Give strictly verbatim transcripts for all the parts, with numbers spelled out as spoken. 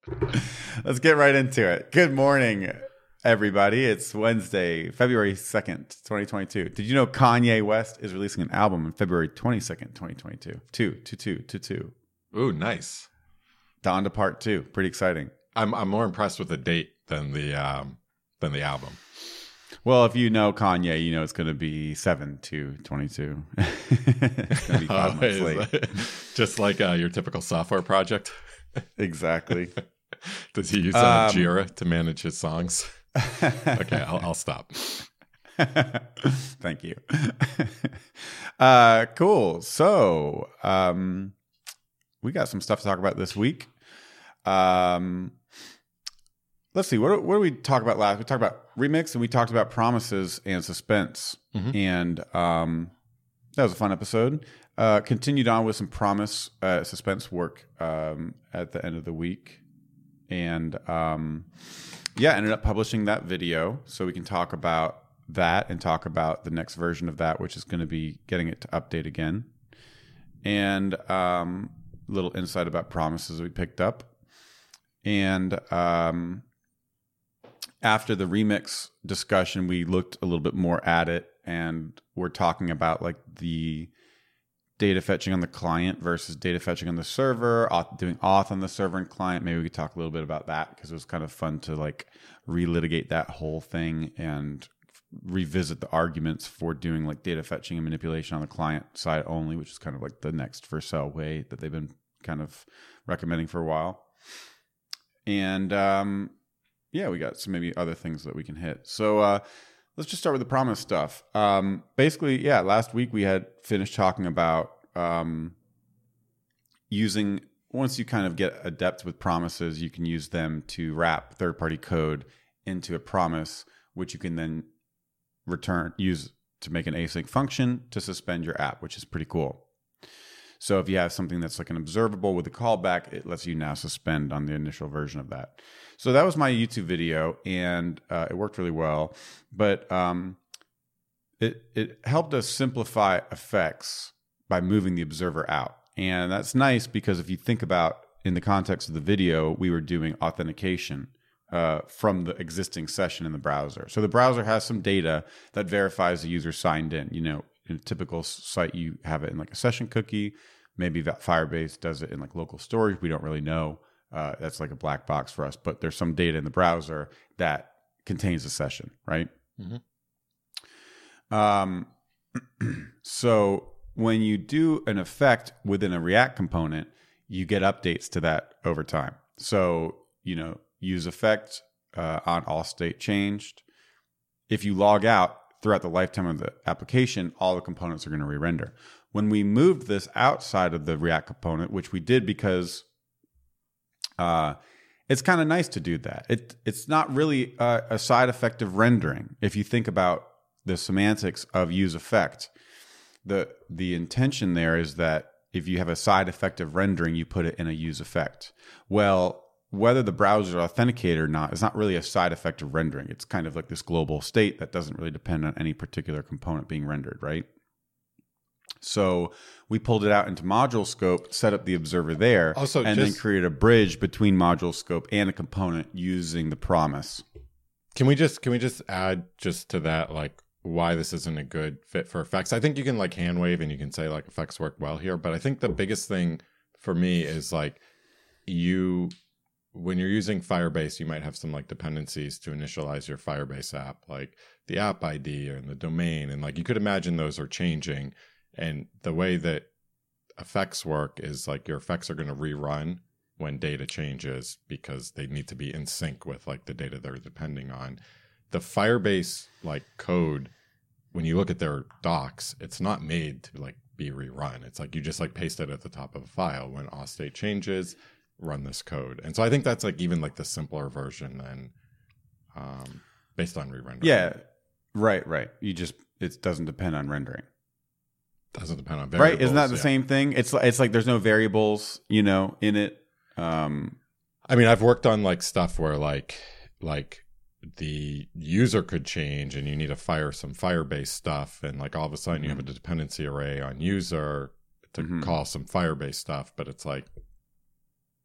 Let's get right into it. Good morning, everybody. It's Wednesday, February second, twenty twenty-two. Did you know Kanye West is releasing an album on February twenty-second, twenty twenty-two? Two, two, two, two, two. Ooh, nice. Dawn to part two. Pretty exciting. I'm I'm more impressed with the date than the um than the album. Well, if you know Kanye, you know it's going to be seven to twenty-two. It's going to be five months late. Just like uh, your typical software project. Exactly. Does he use uh, Um, Jira to manage his songs? Okay, I'll, I'll stop. Thank you. Uh, cool. So um, we got some stuff to talk about this week. Um, let's see. What, what did we talk about last? We talked about remix and we talked about promises and suspense. Mm-hmm. And um, that was a fun episode. Uh, continued on with some promise uh, suspense work um, at the end of the week. And um, yeah, ended up publishing that video so we can talk about that and talk about the next version of that, which is going to be getting it to update again. And um, a little insight about promises we picked up. And um, after the remix discussion, we looked a little bit more at it, and we're talking about like the data fetching on the client versus data fetching on the server, auth, doing auth on the server and client. Maybe we could talk a little bit about that because it was kind of fun to like relitigate that whole thing and revisit the arguments for doing like data fetching and manipulation on the client side only, which is kind of like the next Vercel way that they've been kind of recommending for a while. And um, yeah, we got some maybe other things that we can hit. So uh, let's just start with the promise stuff. Um, basically, yeah, last week we had finished talking about um, using, once you kind of get adept with promises, you can use them to wrap third-party code into a promise, which you can then return, use to make an async function to suspend your app, which is pretty cool. So if you have something that's like an observable with a callback, it lets you now suspend on the initial version of that. So that was my YouTube video, and uh, it worked really well. But um, it it helped us simplify effects by moving the observer out. And that's nice because if you think about in the context of the video, we were doing authentication uh, from the existing session in the browser. So the browser has some data that verifies the user signed in. You know, in a typical site, you have it in like a session cookie. Maybe that Firebase does it in like local storage. We don't really know. Uh, that's like a black box for us. But there's some data in the browser that contains a session, right? Mm-hmm. Um, so when you do an effect within a React component, you get updates to that over time. So, you know, use effect uh, on all state changed. If you log out throughout the lifetime of the application, all the components are going to re-render. When we moved this outside of the React component, which we did because uh, it's kind of nice to do that. It It's not really a, a side effect of rendering. If you think about the semantics of use effect, the the intention there is that if you have a side effect of rendering, you put it in a use effect. Well, whether the browser is authenticated or not is not really a side effect of rendering. It's kind of like this global state that doesn't really depend on any particular component being rendered, right? So we pulled it out into module scope, set up the observer there, also, and just, then create a bridge between module scope and a component using the promise. Can we just can we just add just to that like why this isn't a good fit for effects? I think you can like hand wave and you can say like effects work well here, but I think the biggest thing for me is like you when you're using Firebase, you might have some like dependencies to initialize your Firebase app, like the app I D and the domain, and like you could imagine those are changing. And the way that effects work is like your effects are going to rerun when data changes because they need to be in sync with like the data they're depending on. The Firebase like code, when you look at their docs, it's not made to like be rerun. It's like you just like paste it at the top of a file. When auth state changes, run this code. And so I think that's like even like the simpler version than um, based on re-rendering. Yeah, right, right. You just, it doesn't depend on rendering. Doesn't depend on variables. Right? Isn't that the yeah. same thing? It's it's like there's no variables, you know, in it. Um, I mean, I've worked on like stuff where like like the user could change and you need to fire some Firebase stuff, and like all of a sudden mm-hmm. you have a dependency array on user to mm-hmm. call some Firebase stuff, but it's like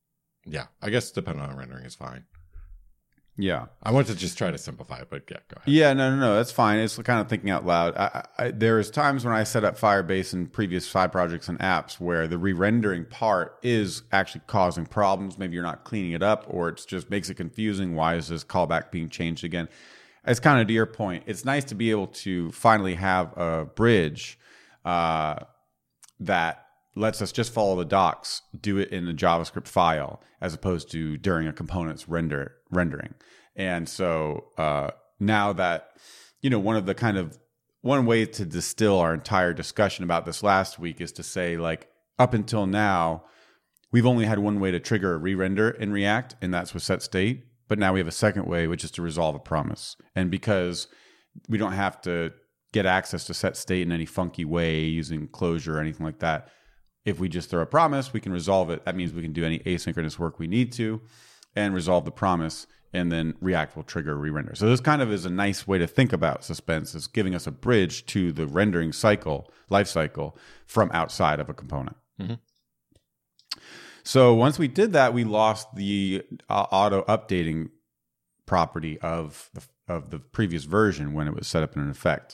Yeah, I guess depending on rendering is fine. Yeah. I want to just try to simplify it, but yeah, go ahead. Yeah, no, no, no, that's fine. It's kind of thinking out loud. I, I, there's times when I set up Firebase in previous side projects and apps where the re-rendering part is actually causing problems. Maybe you're not cleaning it up, or it just makes it confusing. Why is this callback being changed again? It's kind of to your point. It's nice to be able to finally have a bridge uh, that lets us just follow the docs, do it in a JavaScript file, as opposed to during a component's render rendering. And so uh, now that, you know, one of the kind of one way to distill our entire discussion about this last week is to say, like, up until now, we've only had one way to trigger a re-render in React, and that's with set state. But now we have a second way, which is to resolve a promise. And because we don't have to get access to set state in any funky way using closure or anything like that, if we just throw a promise, we can resolve it. That means we can do any asynchronous work we need to and resolve the promise, and then React will trigger a re-render. So this kind of is a nice way to think about Suspense, is giving us a bridge to the rendering cycle, life cycle, from outside of a component. Mm-hmm. So once we did that, we lost the uh, auto updating property of the, of the previous version when it was set up in an effect.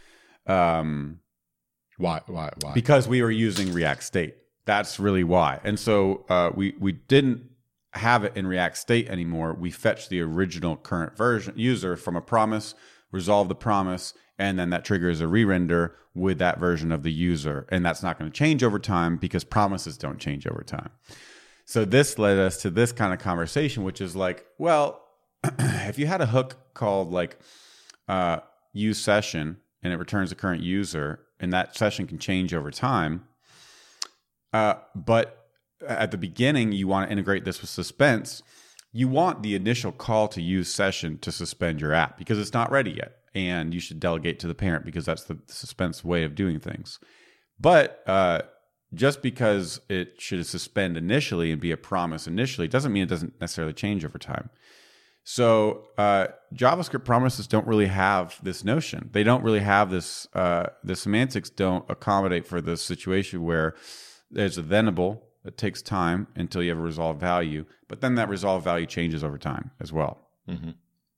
Um, why? Why? Why? Because we were using React State. That's really why. And so uh, we we didn't have it in React State anymore. We fetched the original current version user from a promise, resolve the promise, and then that triggers a re-render with that version of the user. And that's not going to change over time because promises don't change over time. So this led us to this kind of conversation, which is like, well, if you had a hook called like uh, use session and it returns the current user, and that session can change over time, uh, but at the beginning you want to integrate this with Suspense, you want the initial call to use session to suspend your app because it's not ready yet. And you should delegate to the parent because that's the Suspense way of doing things. But uh, just because it should suspend initially and be a promise initially doesn't mean it doesn't necessarily change over time. So uh, JavaScript promises don't really have this notion. They don't really have this, uh, the semantics don't accommodate for the situation where there's a thenable that takes time until you have a resolved value, but then that resolved value changes over time as well. Mm-hmm.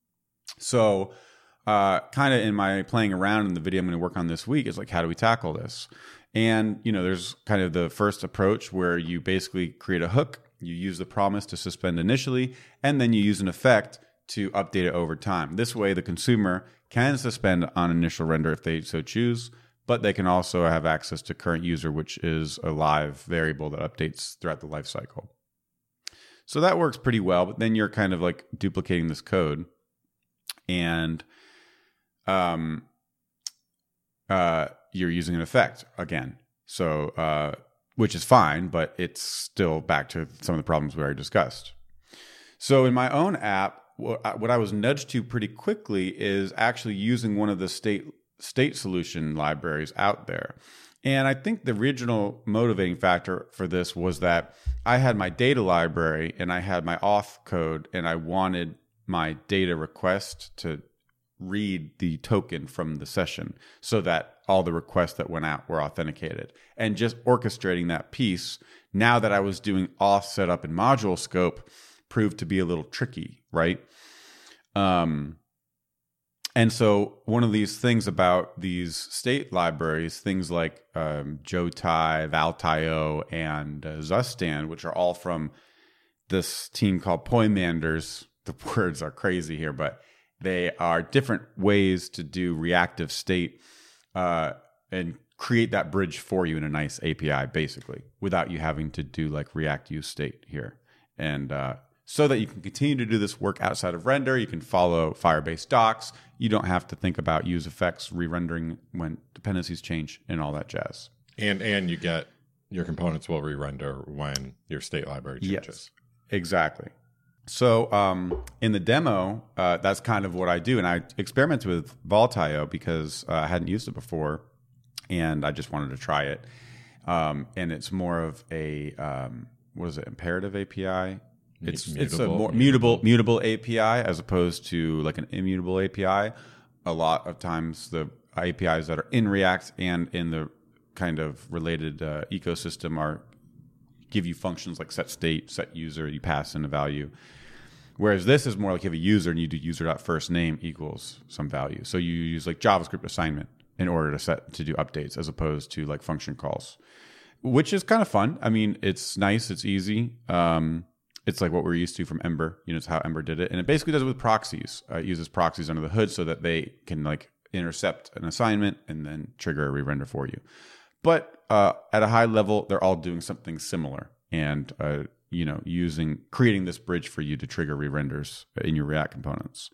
So uh, kind of in my playing around in the video I'm going to work on this week is like, how do we tackle this? And, you know, there's kind of the first approach where you basically create a hook, you use the promise to suspend initially, and then you use an effect to update it over time. This way, the consumer can suspend on initial render if they so choose, but they can also have access to current user, which is a live variable that updates throughout the life cycle. So that works pretty well, but then you're kind of like duplicating this code. And um, uh, you're using an effect again. So, uh, which is fine, but it's still back to some of the problems we already discussed. So in my own app, what I was nudged to pretty quickly is actually using one of the state state solution libraries out there. And I think the original motivating factor for this was that I had my data library and I had my auth code, and I wanted my data request to read the token from the session so that all the requests that went out were authenticated. And just orchestrating that piece, now that I was doing auth setup in module scope, proved to be a little tricky, right? Um, and so one of these things about these state libraries, things like um, Jotai, Valtio, and uh, Zustan, which are all from this team called Poimanders. The words are crazy here, but they are different ways to do reactive state uh, and create that bridge for you in a nice A P I, basically, without you having to do like React use state here. And uh, so that you can continue to do this work outside of render, you can follow Firebase docs. You don't have to think about use effects, re-rendering when dependencies change, and all that jazz. And and you get your components will re-render when your state library changes. Yes, exactly. So um, in the demo, uh, that's kind of what I do. And I experimented with Valtio because uh, I hadn't used it before, and I just wanted to try it. Um, and it's more of a, um, what is it, imperative A P I? It's mutable, it's a more mutable mutable A P I as opposed to like an immutable A P I. A lot of times the A P Is that are in React and in the kind of related uh, ecosystem are give you functions like set state, set user, you pass in a value. Whereas this is more like you have a user and you do user.firstName equals some value. So you use like JavaScript assignment in order to set to do updates as opposed to like function calls, which is kind of fun. I mean, it's nice, it's easy. Um, it's like what we're used to from Ember. You know, it's how Ember did it. And it basically does it with proxies. Uh, it uses proxies under the hood so that they can like intercept an assignment and then trigger a re-render for you. But uh, at a high level, they're all doing something similar and, uh, you know, using, creating this bridge for you to trigger re-renders in your React components.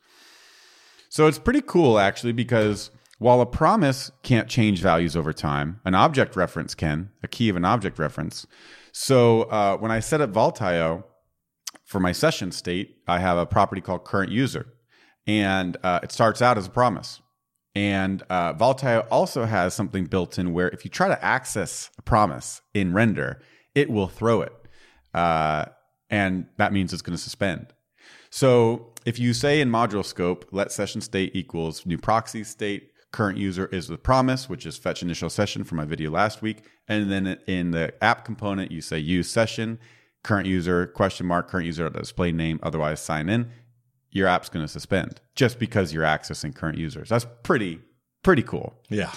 So it's pretty cool actually, because while a promise can't change values over time, an object reference can, a key of an object reference. So uh, when I set up Vault.io for my session state, I have a property called current user, and uh, it starts out as a promise. And uh, Vault.io also has something built in where if you try to access a promise in render, it will throw it. Uh, and that means it's going to suspend. So if you say in module scope, let session state equals new proxy state, current user is the promise, which is fetch initial session from my video last week. And then in the app component, you say use session, current user, question mark, current user display name, otherwise sign in. Your app's going to suspend just because you're accessing current users. That's pretty, pretty cool. Yeah.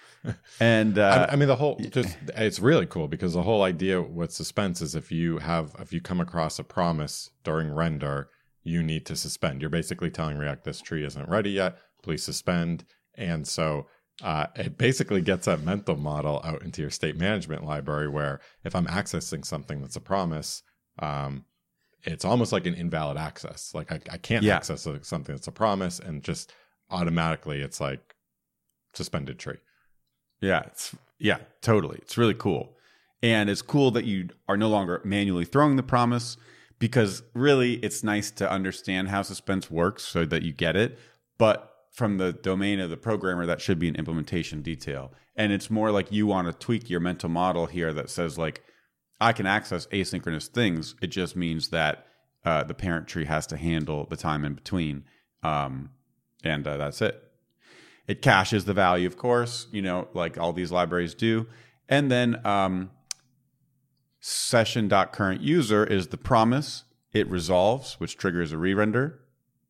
And uh, I, I mean, the whole just it's really cool because the whole idea with suspense is if you have if you come across a promise during render, you need to suspend. You're basically telling React this tree isn't ready yet. Please suspend. And so uh, it basically gets that mental model out into your state management library where if I'm accessing something that's a promise, um, it's almost like an invalid access. Like I, I can't yeah. access a, something that's a promise, and just automatically it's like suspended tree. Yeah, it's yeah, totally. It's really cool. And it's cool that you are no longer manually throwing the promise, because really it's nice to understand how suspense works so that you get it. But from the domain of the programmer, that should be an implementation detail. And it's more like you want to tweak your mental model here that says like, I can access asynchronous things. It just means that uh, the parent tree has to handle the time in between. Um, and uh, that's it. It caches the value, of course, you know, like all these libraries do. And then um, session.currentUser is the promise. It resolves, which triggers a re-render.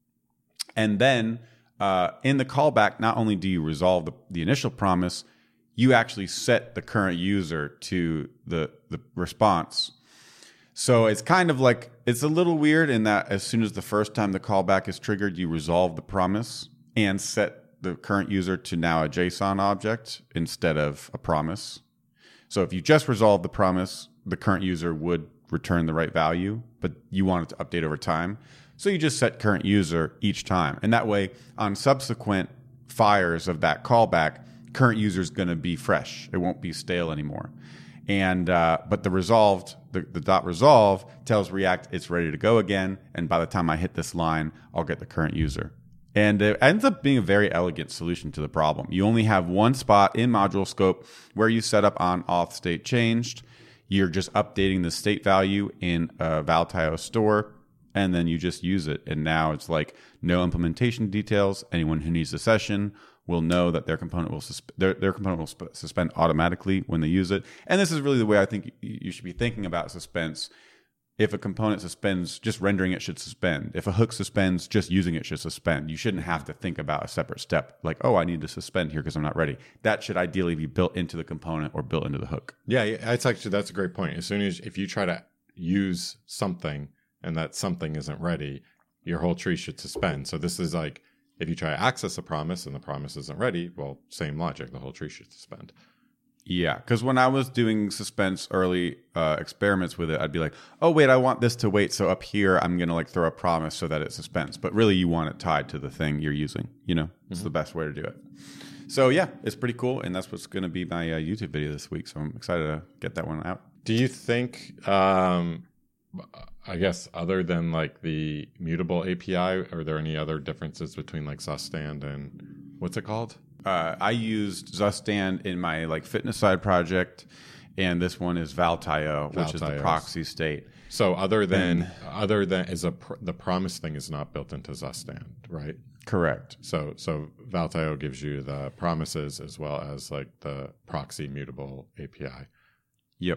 And then uh, in the callback, not only do you resolve the, the initial promise, you actually set the current user to the, the response. So it's kind of like, it's a little weird in that as soon as the first time the callback is triggered, you resolve the promise and set the current user to now a JSON object instead of a promise. So if you just resolve the promise, the current user would return the right value, but you want it to update over time. So you just set current user each time. And that way, on subsequent fires of that callback, current user is going to be fresh. It won't be stale anymore. And uh, but the resolved, the, the dot resolve tells React it's ready to go again. And by the time I hit this line, I'll get the current user. And it ends up being a very elegant solution to the problem. You only have one spot in module scope where you set up on auth state changed. You're just updating the state value in a Vault.io store, and then you just use it. And now it's like no implementation details. Anyone who needs a session will know that their component will susp- their, their component will sp- suspend automatically when they use it. And this is really the way I think you should be thinking about suspense. If a component suspends, just rendering it should suspend. If a hook suspends, just using it should suspend. You shouldn't have to think about a separate step like, oh, I need to suspend here because I'm not ready. That should ideally be built into the component or built into the hook. Yeah, it's actually, that's a great point. As soon as, if you try to use something and that something isn't ready, your whole tree should suspend. So this is like, if you try to access a promise and the promise isn't ready, well, same logic, the whole tree should suspend. Yeah, because when I was doing suspense early uh, experiments with it, I'd be like, oh, wait, I want this to wait. So up here, I'm going to like throw a promise so that it suspends. But really, you want it tied to the thing you're using. You know, it's mm-hmm. the best way to do it. So yeah, it's pretty cool. And that's what's going to be my uh, YouTube video this week. So I'm excited to get that one out. Do you think, um, I guess, other than like the mutable A P I, are there any other differences between like Zustand and what's it called? Uh, I used Zustand in my like fitness side project, and this one is Vault.io, which is the proxy state. So other than and, other than is a pr- the promise thing is not built into Zustand, right? Correct. So so Vault.io gives you the promises as well as like the proxy mutable A P I. Yep.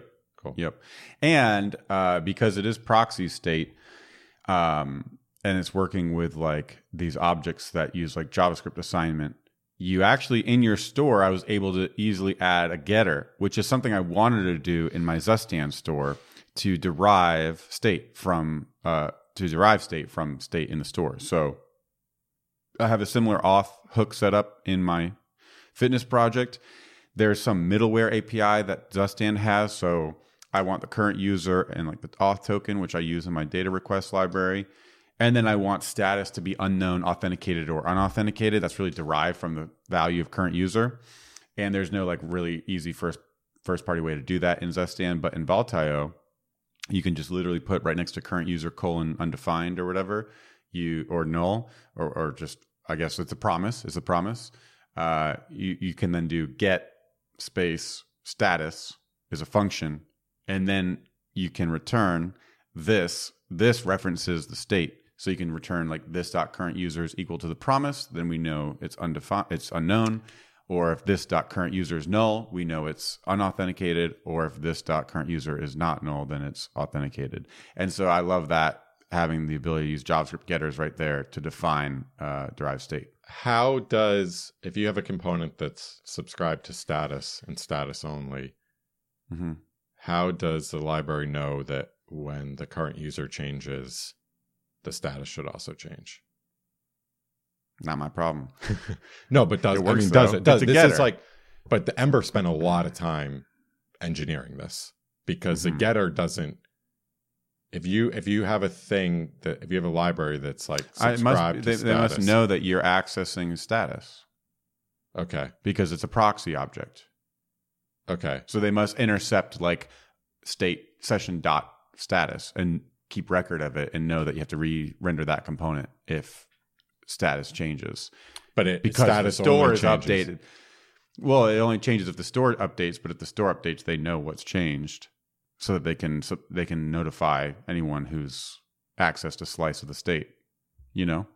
Cool. Yep. And uh, because it is proxy state, um, and it's working with like these objects that use like JavaScript assignment, you actually in your store, I was able to easily add a getter, which is something I wanted to do in my Zustand store to derive state from uh, to derive state from state in the store. So I have a similar auth hook set up in my fitness project. There's some middleware A P I that Zustand has. So I want the current user and like the auth token, which I use in my data request library. And then I want status to be unknown, authenticated, or unauthenticated. That's really derived from the value of current user. And there's no like really easy first first party way to do that in Zustand. But in Vault.io, you can just literally put right next to current user colon undefined or whatever, you or null, or, or just, I guess it's a promise, it's a promise. Uh, you, you can then do get space status is a function. And then you can return this. This references the state. So you can return like this dot current user is equal to the promise. Then we know it's undefined, it's unknown. Or if this dot current user is null, we know it's unauthenticated. Or if this dot current user is not null, then it's authenticated. And so I love that, having the ability to use JavaScript getters right there to define uh, derived state. How does, if you have a component that's subscribed to status and status only, Mm-hmm. how does the library know that when the current user changes, the status should also change? Not my problem. No, but does It I works, mean, does though. it? Does It's a this is getter. like, but the Ember spent a lot of time engineering this because Mhm. the getter doesn't. If you if you have a thing that if you have a library that's like I, it subscribed must, to they, they must status- know that you're accessing status Okay, because it's a proxy object. okay, So they must intercept like state session dot status and keep record of it and know that you have to re-render that component if status changes. but it Because status the store only is changes. updated. Well, it only changes if the store updates, but if the store updates, they know what's changed, so that they can so they can notify anyone who's accessed a slice of the state. You know,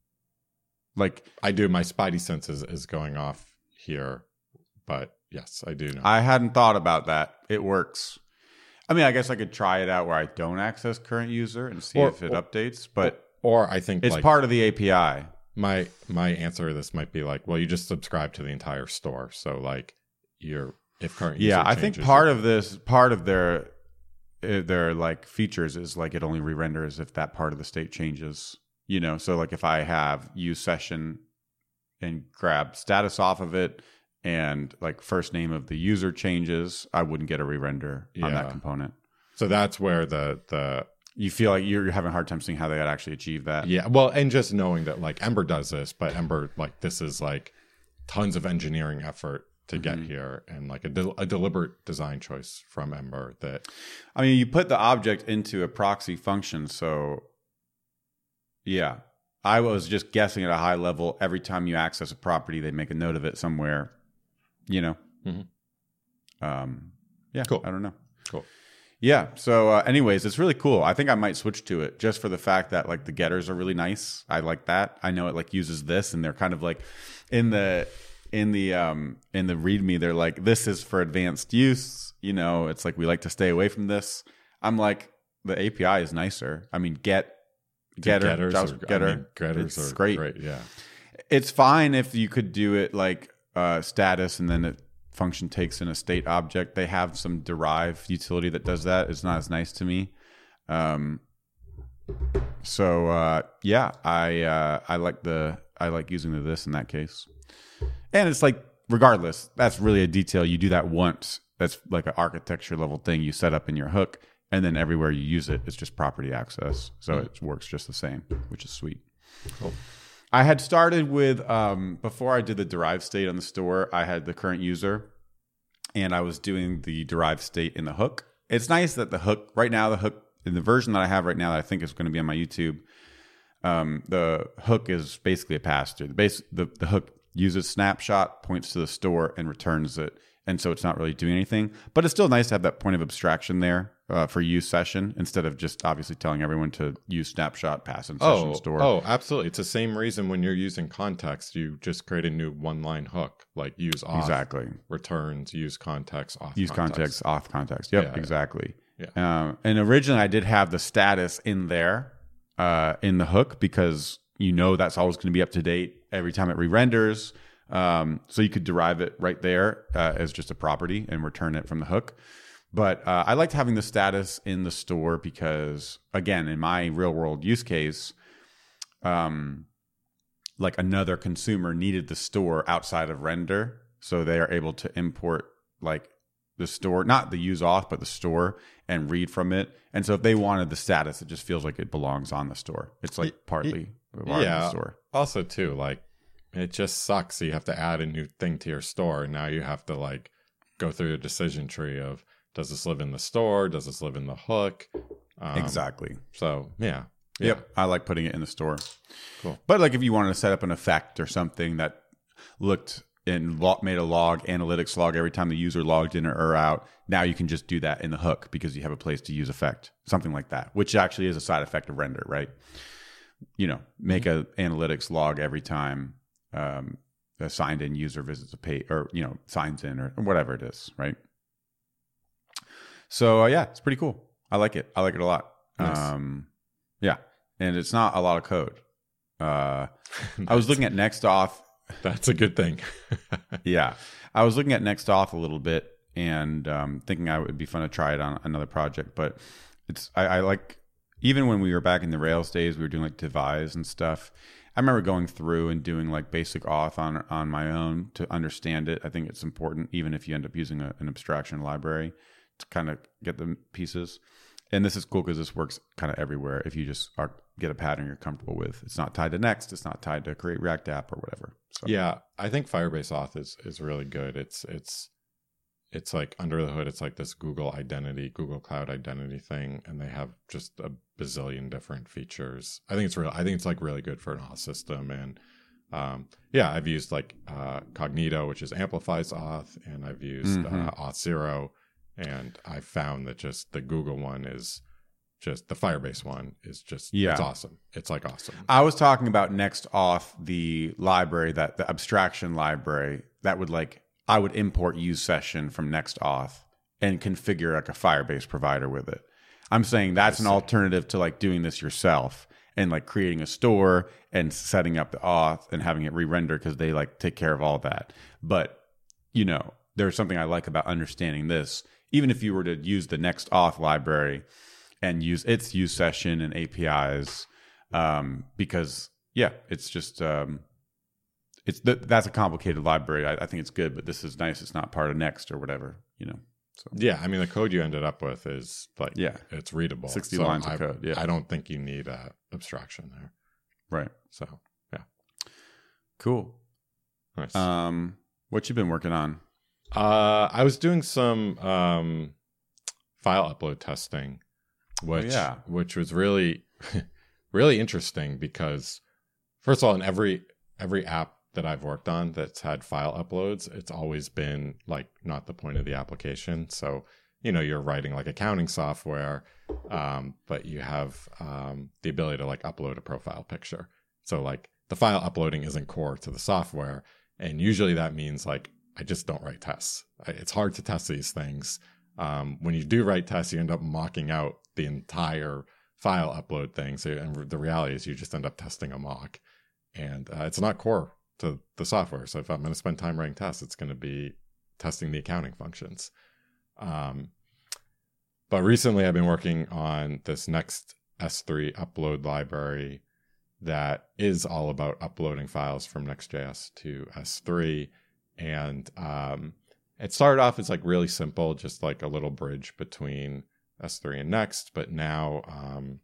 like I do. My spidey sense is, is going off here, but yes, I do know. I hadn't thought about that. It works. I mean, I guess I could try it out where I don't access current user and see Or- if it or- updates, but or I think it's like, part of the A P I. my my answer to this might be like, well, you just subscribe to the entire store, so like you're if current user Yeah, I think changes, part you- of this, part of their uh, their like features is like it only re-renders if that part of the state changes. You know, so like if I have use session and grab status off of it, and like first name of the user changes, I wouldn't get a re-render on that Yeah. component. so that's where the the You feel like you're having a hard time seeing how they would actually achieve that. yeah, well, and just knowing that like Ember does this, but Ember like this is like tons of engineering effort to get Mhm. here, and like a, de- a deliberate design choice from Ember that I mean, you put the object into a proxy function, so yeah. I was just guessing at a high level. Every time you access a property, they make a note of it somewhere. You know. Mhm. Um, yeah. Cool. I don't know. Cool. Yeah. So, uh, anyways, it's really cool. I think I might switch to it just for the fact that like the getters are really nice. I like that. I know it like uses this, and they're kind of like in the in the um in the README. They're like, this is for advanced use. You know, it's like we like to stay away from this. I'm like, the A P I is nicer. I mean, get getter, getters JavaScript are, getter. I mean, getters it's are great. great. Yeah. It's fine if you could do it like uh, status and then it function takes in a state object. They have some derived utility that does that. It's not as nice to me. Um, so uh, yeah, I uh, I like the I like using the this in that case. And it's like regardless, that's really a detail. You do that once. That's like an architecture level thing you set up in your hook, and then everywhere you use it, it's just property access. So it works just the same, which is sweet. Cool. I had started with, um, before I did the derived state on the store, I had the current user, and I was doing the derived state in the hook. It's nice that the hook, right now, the hook, in the version that I have right now that I think is going to be on my YouTube, um, the hook is basically a pass-through. The, base, the, the hook uses snapshot, points to the store, and returns it. And so it's not really doing anything. But it's still nice to have that point of abstraction there uh, for use session instead of just obviously telling everyone to use snapshot, pass in session Oh, store. oh, absolutely. It's the same reason when you're using context, you just create a new one-line hook, like use auth, exactly. returns, use context, auth Use context, auth context. Yep, Yeah, exactly. Yeah. Um, and originally I did have the status in there uh, in the hook because you know that's always going to be up to date every time it re-renders. Um, so you could derive it right there uh, as just a property and return it from the hook. But uh, I liked having the status in the store because, again, in my real world use case, um, like another consumer needed the store outside of render. So they are able to import like the store, not the use auth, but the store and read from it. And so if they wanted the status, it just feels like it belongs on the store. It's like partly part yeah. of the store. Also, too, like it just sucks. So you have to add a new thing to your store. And now you have to like go through a decision tree of, does this live in the store? Does this live in the hook? Um, Exactly. So, yeah. yeah. Yep. I like putting it in the store. Cool. But like if you wanted to set up an effect or something that looked and log, made a log, analytics log every time the user logged in or out, now you can just do that in the hook because you have a place to use effect, something like that, which actually is a side effect of render, right? You know, make a analytics log every time um, a signed in user visits a page or, you know, signs in or, or whatever it is, right? So uh, yeah, it's pretty cool. I like it. I like it a lot. Nice. Um, yeah. And it's not a lot of code. Uh, I was looking at NextAuth. That's a good thing. Yeah. I was looking at NextAuth a little bit and um, thinking I would be fun to try it on another project. But it's I, I like, even when we were back in the Rails days, we were doing like devise and stuff. I remember going through and doing like basic auth on on my own to understand it. I think it's important, even if you end up using a, an abstraction library, to kind of get the pieces. And this is cool because this works kind of everywhere. If you just are, get a pattern you're comfortable with, it's not tied to Next, it's not tied to Create React App or whatever. So. Yeah, I think Firebase Auth is is really good. It's it's it's like under the hood, it's like this Google identity, Google Cloud identity thing, and they have just a bazillion different features. I think it's real. I think it's like really good for an auth system. And um, yeah, I've used like uh, Cognito, which is amplifies auth, and I've used Mm-hmm. uh, Auth0. And I found that just the Google one is just the Firebase one is just, Yeah. it's awesome. It's like awesome. I was talking about NextAuth, the library, that the abstraction library that would like, I would import use session from NextAuth and configure like a Firebase provider with it. I'm saying that's an alternative to like doing this yourself and like creating a store and setting up the auth and having it re-render because they like take care of all that. But, you know, there's something I like about understanding this. Even if you were to use the NextAuth library and use its use session and A P Is, um, because yeah, it's just um, it's th- that's a complicated library. I, I think it's good, but this is nice. It's not part of Next or whatever, you know. So Yeah, I mean, the code you ended up with is like, yeah, it's readable. sixty So lines I, of code. Yeah, I don't think you need uh, abstraction there. right. So, yeah. Cool. Nice. Um, what you been working on? Uh, I was doing some um, file upload testing, which Oh, yeah. which was really really interesting because, first of all, in every every app that I've worked on that's had file uploads, it's always been like not the point of the application. So, you know, you're writing like accounting software, um, but you have um, the ability to like upload a profile picture. So like the file uploading isn't core to the software, and usually that means like I just don't write tests. It's hard to test these things. Um, when you do write tests, you end up mocking out the entire file upload thing. So, and the reality is you just end up testing a mock. And uh, it's not core to the software. So if I'm going to spend time writing tests, it's going to be testing the accounting functions. Um, but recently I've been working on this next S three upload library that is all about uploading files from Next.js to S three. And um, it started off as like really simple, just like a little bridge between S three and Next. But now, um,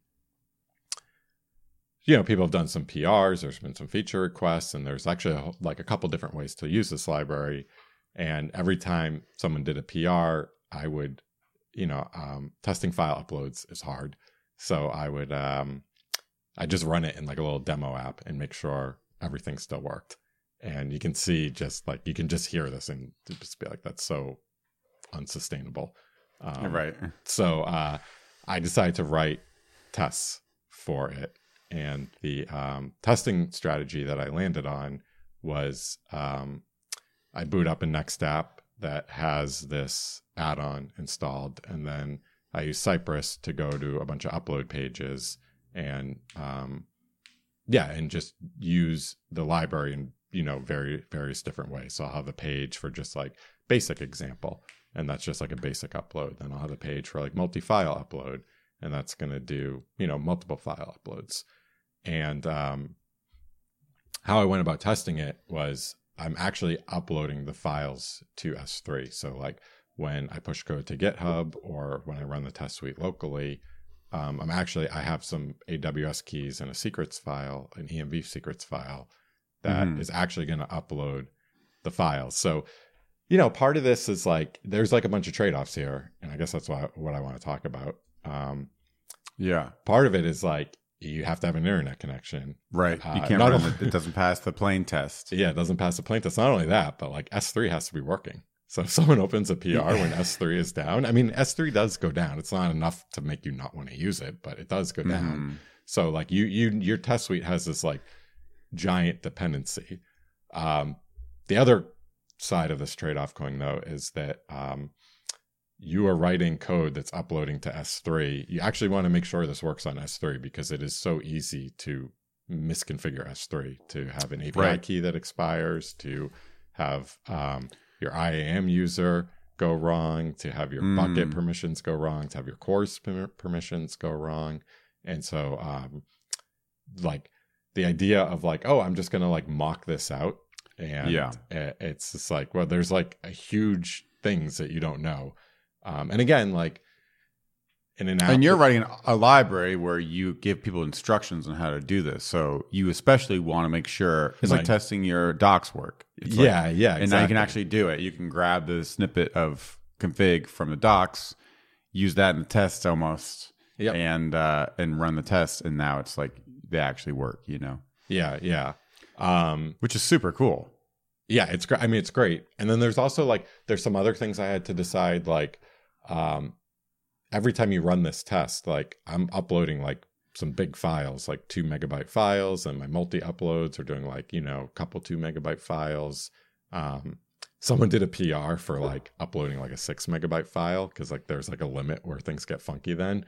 you know, people have done some P Rs, there's been some feature requests, and there's actually a, like a couple different ways to use this library. And every time someone did a P R, I would, you know, um, testing file uploads is hard. So I would, um, I just run it in like a little demo app and make sure everything still worked. And you can see just like, you can just hear this and just be like, that's so unsustainable. Um, right. So uh, I decided to write tests for it. And the um, testing strategy that I landed on was um, I boot up a Next app that has this add-on installed. And then I use Cypress to go to a bunch of upload pages and um, yeah, and just use the library in, you know, very various different ways. So I'll have a page for just like basic example, and that's just like a basic upload. Then I'll have a page for like multi-file upload, and that's going to do, you know, multiple file uploads. And um, how I went about testing it was I'm actually uploading the files to S three. So like when I push code to GitHub or when I run the test suite locally, um, I'm actually, I have some A W S keys and a secrets file, an E M V secrets file that mm-hmm. is actually going to upload the files. So, you know, part of this is like, there's like a bunch of trade-offs here. And I guess that's why, what I want to talk about. Um, yeah. Part of it is like, you have to have an internet connection. Right. You Uh, can't not run only- it. It doesn't pass the plane test. Yeah, it doesn't pass the plane test. Not only that, but like S three has to be working. So if someone opens a P R when S three is down, I mean, S three does go down. It's not enough to make you not want to use it, but it does go down. Mhm. So like you, you, your test suite has this like giant dependency. Um, the other side of this trade-off coin though is that um, you are writing code that's uploading to S three. You actually want to make sure this works on S three because it is so easy to misconfigure S three, to have an A P I Right. key that expires, to have um, your I A M user go wrong, to have your Mm. bucket permissions go wrong, to have your course per- permissions go wrong. And so um, like the idea of like, oh, I'm just going to like mock this out. And Yeah. it- it's just like, well, there's like a huge things that you don't know. Um, and again, like in an app, And you're writing a library where you give people instructions on how to do this. So you especially want to make sure it's like Right. testing your docs work. It's like- yeah, yeah, and now you can exactly. actually do it. You can grab the snippet of config from the docs, use that in the test almost, Yep. and uh, and run the test. And now it's like they actually work, you know, yeah, yeah. Um, which is super cool. yeah, it's great. I mean, it's great. And then there's also like, there's some other things I had to decide, like, um, every time you run this test, like I'm uploading like some big files, like two megabyte files, and my multi uploads are doing like, you know, a couple two megabyte files. Um, someone did a P R for like uploading like a six megabyte file because like there's like a limit where things get funky then.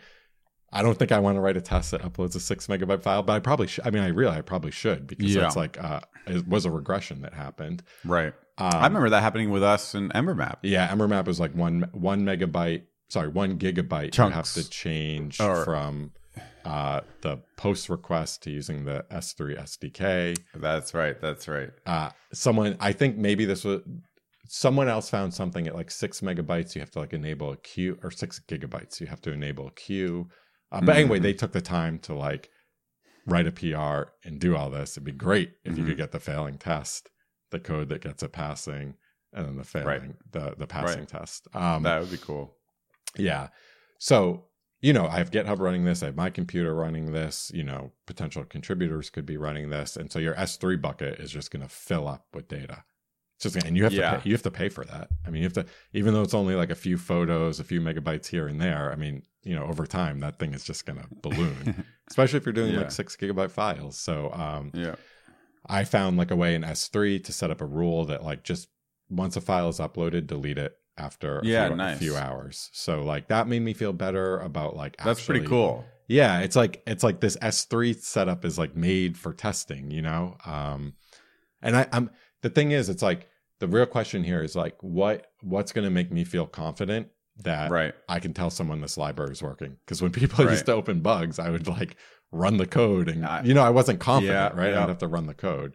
I don't think I want to write a test that uploads a six megabyte file, but I probably should. I mean, I really, I probably should because Yeah. that's like, uh, it was a regression that happened. Right. Um, I remember that happening with us in EmberMap. Yeah, EmberMap was like one one megabyte. Sorry, one gigabyte. Chunks. You have to change Or- from uh, the post request to using the S three S D K. That's right. That's right. Uh, someone, I think maybe this was someone else found something at like six megabytes. You have to like enable a queue, or six gigabytes. You have to enable a queue. Uh, but anyway, Mhm. they took the time to like write a P R and do all this. It'd be great if you Mhm. could get the failing test, the code that gets it passing, and then the failing, Right. the the passing Right. test. Um, That would be cool. yeah. So, you know, I have GitHub running this. I have my computer running this. You know, potential contributors could be running this. And so your S three bucket is just going to fill up with data. It's just, and you have Yeah. to pay, you have to pay for that. I mean, you have to, even though it's only like a few photos, a few megabytes here and there. I mean, you know, over time, that thing is just going to balloon, especially if you're doing Yeah. like six gigabyte files. So, um, Yeah. I found like a way in S three to set up a rule that like just once a file is uploaded, delete it after a, Yeah, few, nice. a few hours. So like that made me feel better about like That's pretty actually- cool. Yeah, it's like it's like this S three setup is like made for testing, you know. Um, and I, I'm the thing is, it's like the real question here is like what what's going to make me feel confident that Right. I can tell someone this library is working? Because when people Right. used to open bugs, I would like run the code, and I- you know I wasn't confident, Yeah, right? yeah. I'd have to run the code.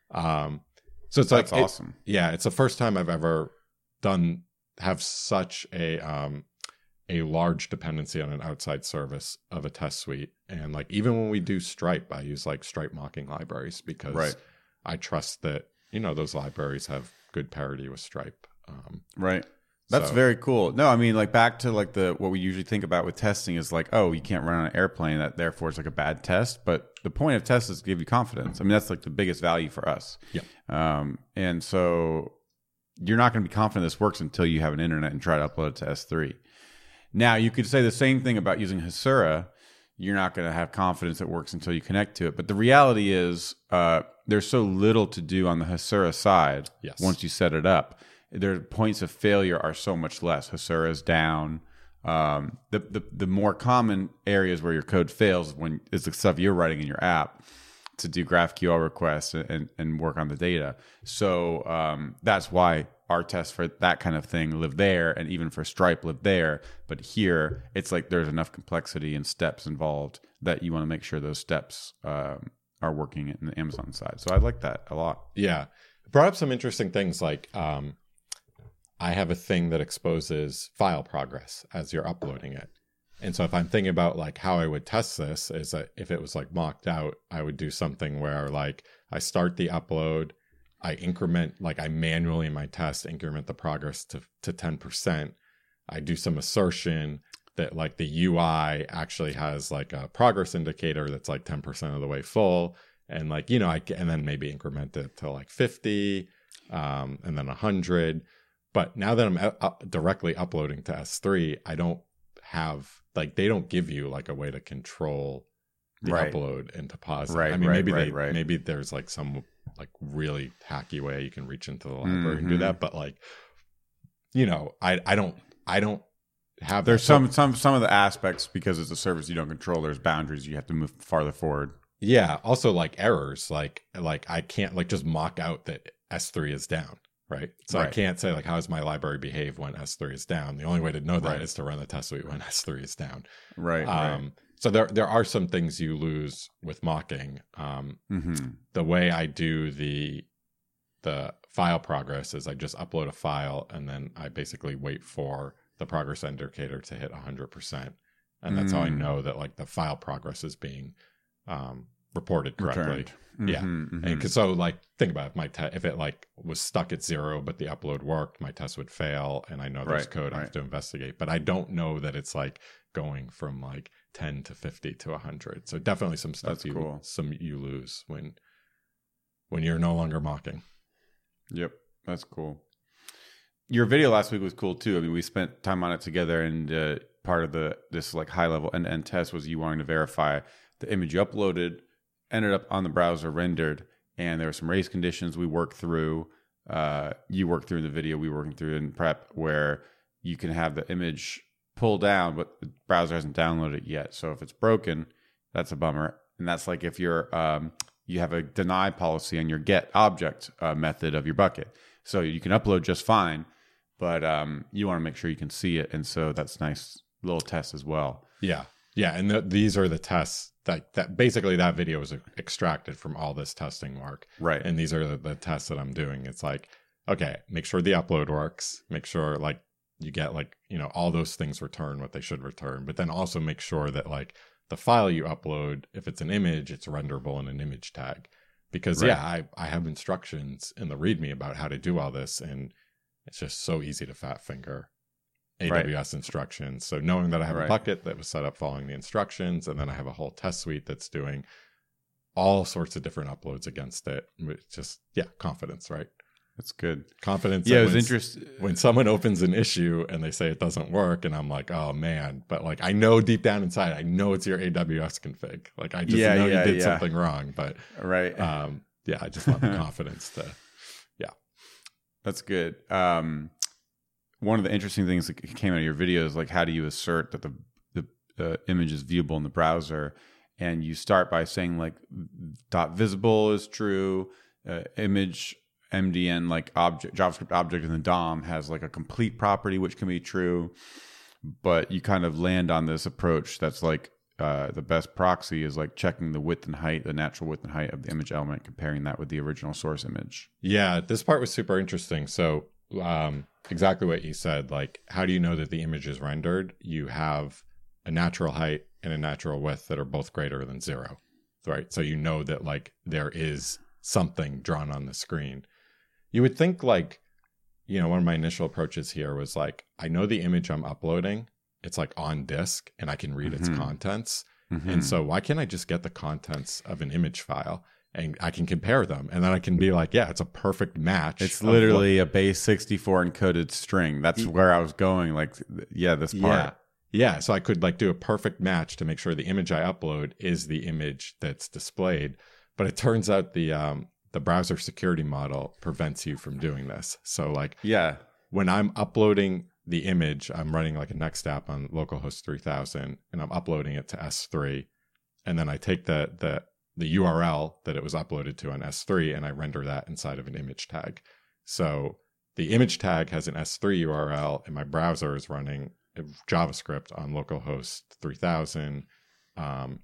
Um, so it's That's like it- awesome. yeah, it's the first time I've ever done have such a um a large dependency on an outside service of a test suite. And like even when we do Stripe, I use like Stripe mocking libraries because Right. I trust that, you know, those libraries have good parity with Stripe. Um Right. That's so- very cool. No, I mean, like back to like the what we usually think about with testing is like, oh, you can't run on an airplane. That therefore it's like a bad test. But the point of tests is to give you confidence. I mean, that's like the biggest value for us. Yeah. Um, and so you're not going to be confident this works until you have an internet and try to upload it to S three. Now, you could say the same thing about using Hasura. You're not going to have confidence it works until you connect to it. But the reality is uh, there's so little to do on the Hasura side Yes. once you set it up. Their points of failure are so much less. Hasura is down. Um, the, the the more common areas where your code fails when is the stuff you're writing in your app to do GraphQL requests and, and work on the data. So um, that's why our tests for that kind of thing live there, and even for Stripe live there. But here, it's like there's enough complexity and steps involved that you want to make sure those steps um, are working in the Amazon side. So I like that a lot. Yeah. Brought up some interesting things like um, I have a thing that exposes file progress as you're uploading it. And so if I'm thinking about like how I would test this is that if it was like mocked out, I would do something where like I start the upload, I increment, like I manually in my test increment the progress to, to ten percent. I do some assertion that like the U I actually has like a progress indicator that's like ten percent of the way full. And like, you know, I and then maybe increment it to like fifty um, and then one hundred. But now that I'm uh, directly uploading to S three, I don't have like they don't give you like a way to control the Right. upload and to pause it. Right, I mean, right, maybe right, they right. maybe there's like some like really hacky way you can reach into the library and do Mhm. that, but like you know, I I don't I don't have There's that. So- some some some of the aspects, because it's a service you don't control. There's boundaries you have to move farther forward. Yeah. Also, like errors, like like I can't like just mock out that S three is down, right? So I Right. can't say like how does my library behave when S three is down. The only way to know that Right. is to run the test suite when S three is down. Right. Um, So there there are some things you lose with mocking. Um, right. Mm-hmm. the way I do the the file progress is I just upload a file and then I basically wait for the progress indicator to hit one hundred percent, and that's how I Mm. know that like the file progress is being um, reported correctly. Returned. Yeah. Mm-hmm, And 'cause so like think about it, if my te- if it like was stuck at zero but the upload worked, my test would fail, and I know there's Right, code I have right. to investigate, but I don't know that it's like going from like ten to fifty to one hundred. So definitely some stuff That's you cool. some you lose when when you're no longer mocking. Yep, that's cool. Your video last week was cool too. I mean, we spent time on it together, and uh, part of the this like high level end to end test was you wanting to verify the image you uploaded ended up on the browser rendered, and there were some race conditions we worked through. Uh, you worked through in the video, we were working through in prep, where you can have the image pull down, but the browser hasn't downloaded it yet. So if it's broken, that's a bummer. And that's like if you're um, you have a deny policy on your get object uh, method of your bucket. So you can upload just fine, but um, you want to make sure you can see it. And so that's a nice little test as well. Yeah. Yeah. And th- these are the tests that, that basically that video was extracted from all this testing work. Right. And these are the, the tests that I'm doing. It's like, okay, make sure the upload works, make sure like you get like, you know, all those things return what they should return, but then also make sure that like the file you upload, if it's an image, it's renderable in an image tag. Because Right. yeah, I, I have instructions in the README about how to do all this, and it's just so easy to fat finger A W S instructions. So knowing that I have Right. a bucket that was set up following the instructions, and then I have a whole test suite that's doing all sorts of different uploads against it. It's just, yeah, confidence, right? That's good. Confidence. Yeah, that it was when- interesting. When someone opens an issue and they say it doesn't work, and I'm like, oh man, but like I know deep down inside, I know it's your A W S config. Like I just Yeah, know yeah, you did yeah. something wrong, but Right. um, yeah, I just want the confidence to. That's good. Um, one of the interesting things that came out of your video is like, how do you assert that the the uh, image is viewable in the browser? And you start by saying like dot visible is true, uh, image M D N like object JavaScript object in the D O M has like a complete property which can be true, but you kind of land on this approach that's like uh, the best proxy is like checking the width and height, the natural width and height of the image element, comparing that with the original source image. Yeah, this part was super interesting. So, um, exactly what you said. Like, how do you know that the image is rendered? You have a natural height and a natural width that are both greater than zero, right? So you know that like there is something drawn on the screen. You would think like, you know, one of my initial approaches here was like, I know the image I'm uploading, it's like on disk and I can read its Mhm. contents. Mm-hmm. And so why can't I just get the contents of an image file and I can compare them, and then I can be like, yeah, it's a perfect match. It's of what- literally a base sixty-four encoded string. That's where I was going. Like, yeah, this part. yeah. Yeah, so I could like do a perfect match to make sure the image I upload is the image that's displayed. But it turns out the um, the browser security model prevents you from doing this. So like Yeah. when I'm uploading the image, I'm running like a Next app on localhost three thousand, and I'm uploading it to S three, and then I take the the the U R L that it was uploaded to on S three and I render that inside of an image tag. So the image tag has an S three U R L, and my browser is running JavaScript on localhost three thousand. Um,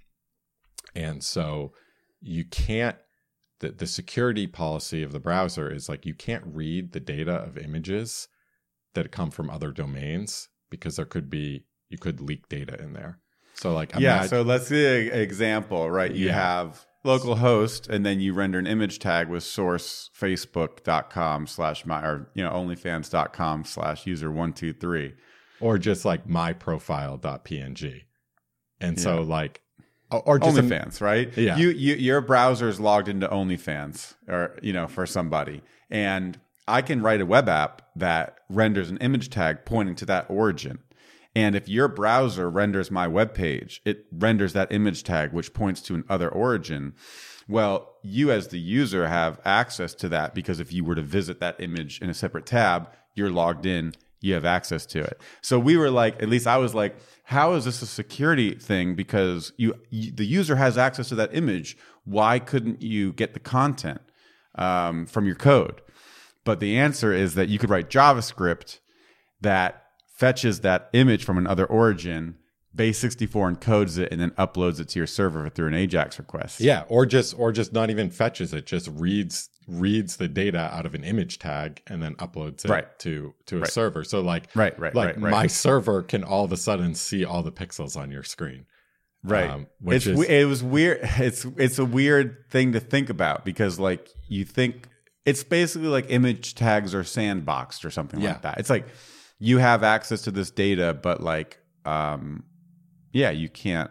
and so you can't, the, the security policy of the browser is like you can't read the data of images that come from other domains because there could be, you could leak data in there. So like, yeah. imagine, So let's see an example, right? You Yeah. have localhost, and then you render an image tag with source facebook.com slash my, or, you know, onlyfans.com slash user one, two, three. or just like myprofile.png. And so Yeah. like, or just im- OnlyFans, right? Yeah. You, you, your browser is logged into OnlyFans, or, you know, for somebody. And I can write a web app that renders an image tag pointing to that origin. And if your browser renders my web page, it renders that image tag, which points to an other origin. Well, you as the user have access to that because if you were to visit that image in a separate tab, you're logged in, you have access to it. So we were like, at least I was like, how is this a security thing? Because you, you the user has access to that image. Why couldn't you get the content um, from your code? But the answer is that you could write JavaScript that fetches that image from another origin, base sixty-four encodes it, and then uploads it to your server through an AJAX request. Yeah, or just or just not even fetches it, just reads reads the data out of an image tag and then uploads it Right. to to a Right. server. So like Right, right, like right, right. my server can all of a sudden see all the pixels on your screen. Right. Um, which it's is we- it was weird. It's it's a weird thing to think about because like you think it's basically like image tags are sandboxed or something Yeah. like that. It's like you have access to this data, but like um yeah, you can't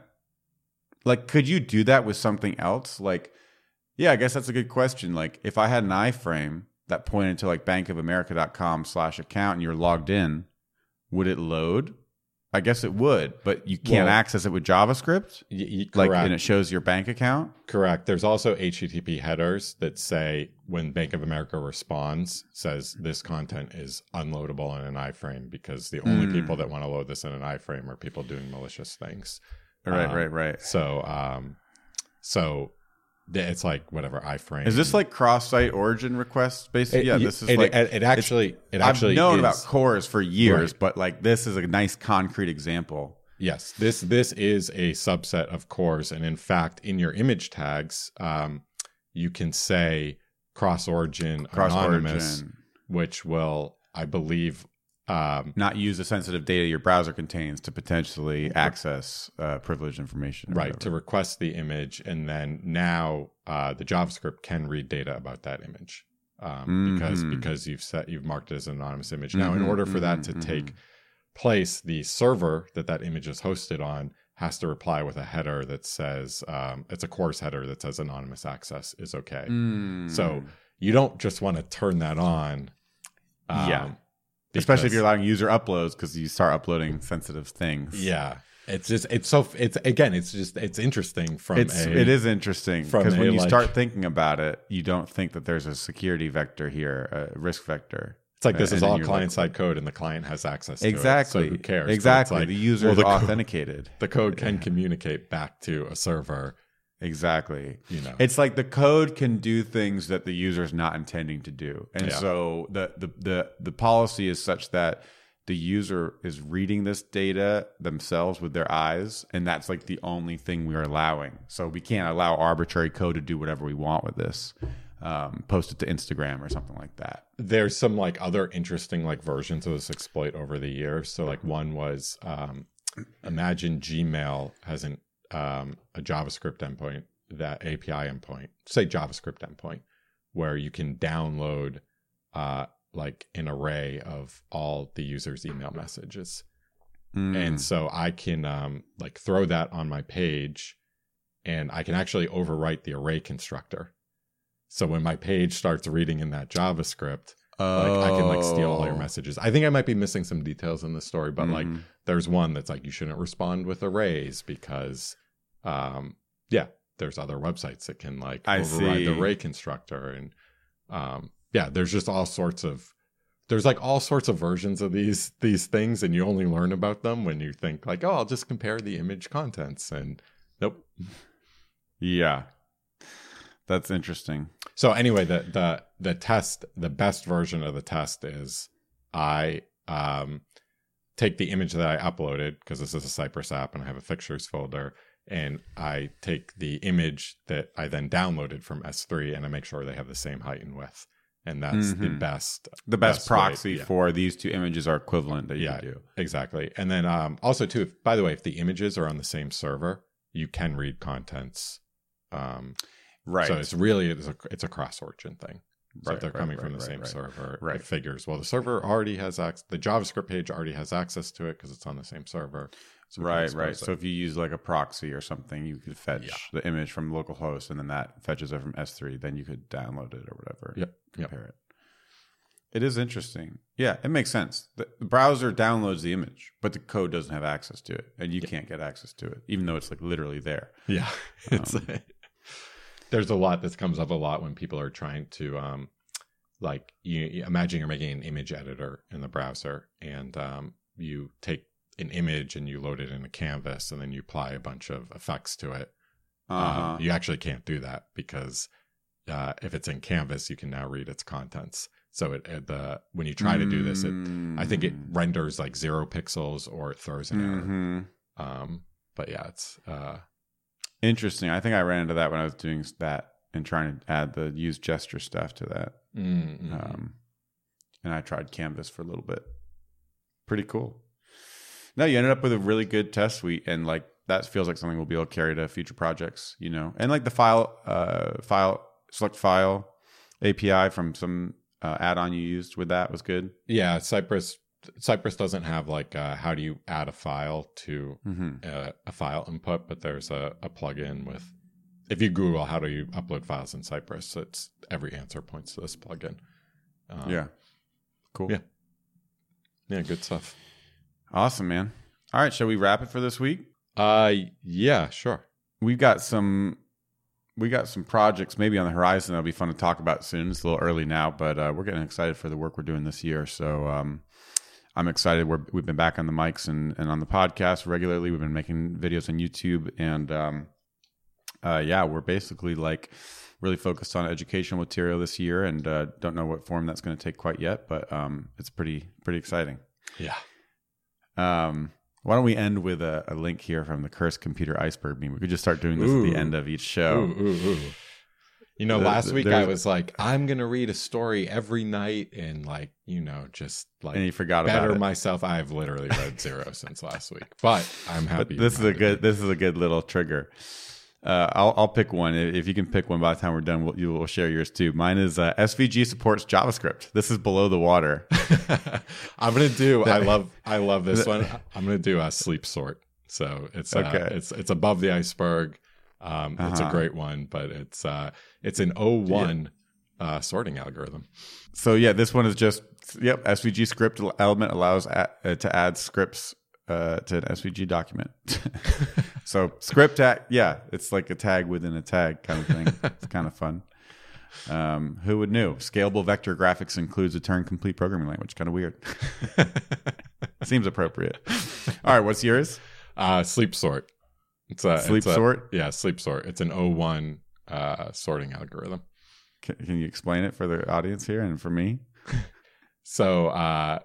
like could you do that with something else? Like yeah, I guess that's a good question. Like if I had an iframe that pointed to like bankofamerica.com slash account and you're logged in, would it load? I guess it would, but you can't Well, access it with JavaScript. y- y- Like, correct. and it shows your bank account. Correct. There's also H T T P headers that say when Bank of America responds, says this content is unloadable in an iframe because the only Mm. people that want to load this in an iframe are people doing malicious things. Right, Um, right, right. So, um, so th- it's like whatever iframe. Is this like cross-site origin requests? Basically, It- yeah. it- This is it, like it, it actually it actually I've known is, about cores for years, Right. but like this is a nice concrete example. Yes, this this is a subset of cores, and in fact, in your image tags, um, you can say cross origin anonymous, Cross-origin, which will, I believe, um, not use the sensitive data your browser contains to potentially access uh, privileged information. or right to whatever. request the image, and then now uh, the JavaScript can read data about that image um, because Mhm. because you've set you've marked it as an anonymous image. Now, in Mhm, order for that to mhm, take mhm. place, the server that that image is hosted on has to reply with a header that says um, it's a course header that says anonymous access is okay. Mm. So you don't just want to turn that on. Um, Yeah. especially if because- you're allowing user uploads because you start uploading sensitive things. Yeah. It's just, it's so, it's again, it's just, it's interesting from It's a, it is interesting from because when a, you like- start thinking about it, you don't think that there's a security vector here, a risk vector. It's like this Uh, is and then all you're client like- side code and the client has access to Exactly. it. So who cares? But it's Exactly. like, the user well, is the code- authenticated. The code can communicate back to a server, Exactly. you know. It's like the code can do things that the user is not intending to do. And Yeah. so the, the the the policy is such that the user is reading this data themselves with their eyes, and that's like the only thing we are allowing. So we can't allow arbitrary code to do whatever we want with this. Um, post it to Instagram or something like that. There's some like other interesting like versions of this exploit over the years. So like one was um, imagine Gmail has an um, a JavaScript endpoint, that A P I endpoint, say JavaScript endpoint, where you can download uh, like an array of all the user's email messages. Mm. And so I can um, like throw that on my page, and I can actually overwrite the array constructor. So when my page starts reading in that JavaScript, Like I can like steal all your Oh. messages. I think I might be missing some details in the story, but like Mhm. there's one that's like you shouldn't respond with arrays because, um, yeah, there's other websites that can like I override see. the array constructor, and um, yeah, there's just all sorts of there's like all sorts of versions of these these things, and you only learn about them when you think like, oh, I'll just compare the image contents, and nope. Yeah. That's interesting. So anyway, the the the test, the best version of the test is I um, take the image that I uploaded, because this is a Cypress app and I have a fixtures folder, and I take the image that I then downloaded from S three and I make sure they have the same height and width, and that's the Mhm. best The best, best way- proxy yeah. for these two images are equivalent that you Yeah. can do. Exactly. And then um, also too, if, by the way, if the images are on the same server, you can read contents. Um, Right. So it's really it's a it's a cross origin thing. So Right, if they're right, coming right, from the right, same right. server, Right. it figures, well, the server already has access, the JavaScript page already has access to it because it's on the same server. So we can Right, expose right. it. So if you use like a proxy or something, you could fetch Yeah. the image from localhost, and then that fetches it from S three. Then you could download it or whatever. and Yep, yep. Compare it. It is interesting. Yeah, it makes sense. The the browser downloads the image, but the code doesn't have access to it, and you can't get access to it, even though it's like literally there. Yeah. It's Um, there's a lot that comes up a lot when people are trying to um like you, you imagine you're making an image editor in the browser, and um you take an image and you load it in a canvas, and then you apply a bunch of effects to it. Uh-huh. Um, you actually can't do that because uh, if it's in Canvas, you can now read its contents. So it, it the when you try to do this, it I think it renders like zero pixels or it throws an error. Mhm. Um, but yeah, it's uh, Interesting. I think I ran into that when I was doing that and trying to add the use gesture stuff to that. mm, mm, Um, and I tried Canvas for a little bit. Pretty cool. No, you ended up with a really good test suite, and like that feels like something we'll be able to carry to future projects, you know. And like the file, uh, file select file A P I from some uh, add-on you used with that was good. yeah. Cypress Cypress doesn't have like uh, how do you add a file to Mm-hmm. uh, a file input, but there's a, a plugin with. If you Google how do you upload files in Cypress, it's every answer points to this plugin. Um, Yeah, cool. Yeah. yeah, good stuff. Awesome, man. All right, shall we wrap it for this week? Uh, yeah, sure. We've got some we got some projects maybe on the horizon that'll be fun to talk about soon. It's a little early now, but uh, we're getting excited for the work we're doing this year. So um, I'm excited. We're, we've been back on the mics and, and on the podcast regularly. We've been making videos on YouTube, and um, uh, yeah, we're basically like really focused on educational material this year, and uh, don't know what form that's going to take quite yet, but um, it's pretty pretty exciting. Yeah. Um, why don't we end with a, a link here from the Cursed Computer Iceberg meme? We could just start doing this at the Ooh. end of each show. Ooh, ooh, ooh. You know, The- last the- week I there's- was like, I'm going to read a story every night and like, you know, just like And you forgot better about it. myself. I've literally read zero since last week, but I'm happy. But this is a reminded good. me. This is a good little trigger. Uh, I'll I'll pick one. If you can pick one by the time we're done, we'll, you will share yours too. Mine is uh, S V G supports JavaScript. This is below the water. I'm going to do, I love, I love this one. I'm going to do a sleep sort. So it's, uh, Okay. it's, it's above the iceberg. Um, It's a Uh-huh. great one, but it's, uh, it's an oh one uh, sorting algorithm. So yeah, this one is just yep. S V G script element allows a, uh, to add scripts uh, to an S V G document. So script tag, yeah, it's like a tag within a tag kind of thing. It's kind of fun. Um, who would knew? Scalable vector graphics includes a Turing-complete programming language. Kind of weird. Seems appropriate. All right, what's yours? Uh, sleep sort. It's a Sleep it's a- sort? Yeah, sleep sort. It's an oh one uh, sorting algorithm. Can, can you explain it for the audience here and for me? So uh,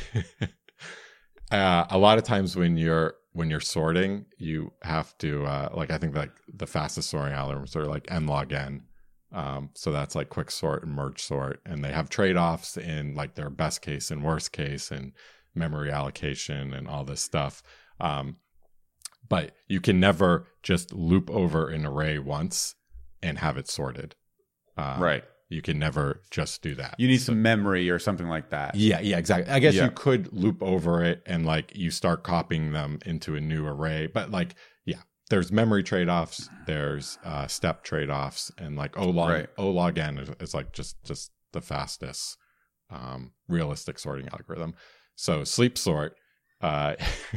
uh, a lot of times when you're when you're sorting, you have to uh, like I think like the fastest sorting algorithms are like n log n. Um, so that's like quick sort and merge sort, and they have trade offs in like their best case and worst case and memory allocation and all this stuff. Um, but you can never just loop over an array once and have it sorted. Um, Right. You can never just do that. You need some memory or something like that. Yeah, yeah, exactly. I guess Yeah. you could loop over it and like you start copying them into a new array, but like, yeah, there's memory trade-offs, there's uh, step trade-offs, and like O log Right. O log n is, is like just just the fastest um, realistic sorting algorithm. So sleep sort uh,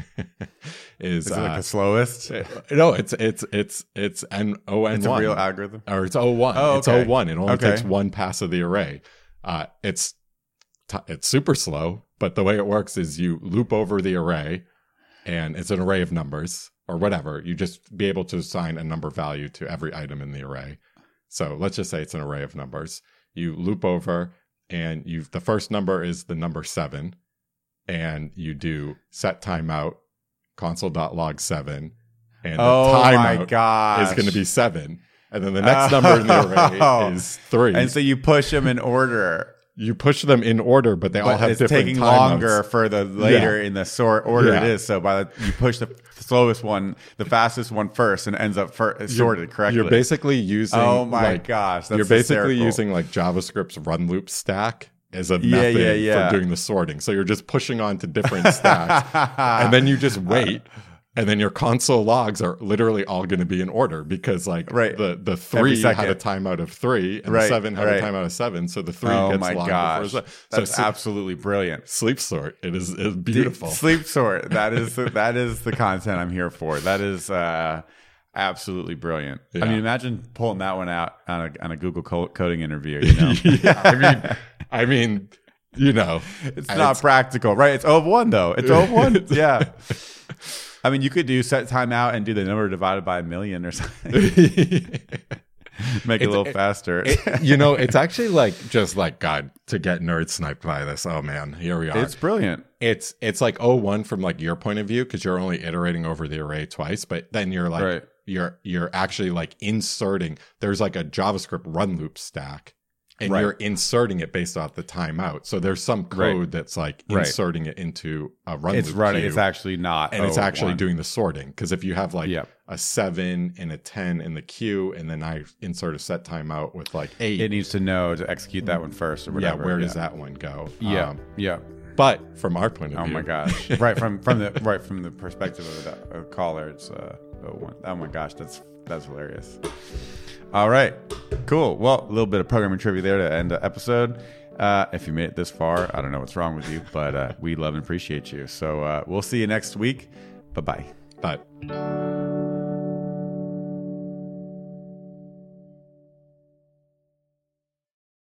is, Is it uh, like the slowest? no, it's it's it's it's N O N one. It's a real algorithm. Or it's O one. Oh, It's okay. O one. It only Okay. takes one pass of the array. Uh, it's t- it's super slow, but the way it works is you loop over the array, and it's an array of numbers or whatever. You just be able to assign a number value to every item in the array. So let's just say it's an array of numbers. You loop over, and you the first number is the number seven, and you do set timeout console.log seven, and the Oh my timeout gosh. is going to be seven. And then the next number in the Oh. array is three. And so you push them in order. You push them in order, but they all But have it's different taking timeouts. longer for the later Yeah. in the sort order Yeah. it is. So by the you push the slowest one, the fastest one first, and it ends up fir- sorted correctly. You're basically using. oh my like, gosh, that's you're basically hysterical. using like JavaScript's run loop stack as a Yeah, method yeah, yeah. for doing the sorting. So you're just pushing on to different stacks, and then you just wait. And then your console logs are literally all going to be in order because, like, Right. the, the three second. had a timeout of three, and Right, the seven had right. a timeout of seven. So the three Oh gets my logged gosh, before the- that's so absolutely brilliant. sleep sort. It is, is beautiful. Sleep sort. That is the, that is the content I'm here for. That is uh, absolutely brilliant. Yeah. I mean, imagine pulling that one out on a on a Google co- coding interview. You know, yeah, I mean, I mean, you know, it's not practical, right? It's O of one though. It's O of one. Yeah. I mean, you could do set timeout and do the number divided by a million or something. Make it a little faster. It, you know, it's actually like just like God to get nerd sniped by this. Oh man, here we are. It's brilliant. It's it's like oh one from like your point of view because you're only iterating over the array twice, but then you're like Right. you're you're actually like inserting. There's like a JavaScript run loop stack, and Right. you're inserting it based off the timeout. So there's some code Right. that's like Right. inserting it into a run It's loop running. queue, It's actually not, and it's O of actually one. doing the sorting. Because if you have like Yep. a seven and a ten in the queue, and then I insert a set timeout with like eight, It needs to know to execute that one first or yeah, whatever. where does that one go? Yeah. Um, yeah. but from our point of Oh view, my gosh! right from from the right from the perspective of the of caller, it's uh, oh, one. Oh my gosh, that's that's hilarious. All right, cool. Well, a little bit of programming trivia there to end the episode. Uh, if you made it this far, I don't know what's wrong with you, but uh, we love and appreciate you. So uh, we'll see you next week. Bye bye. but.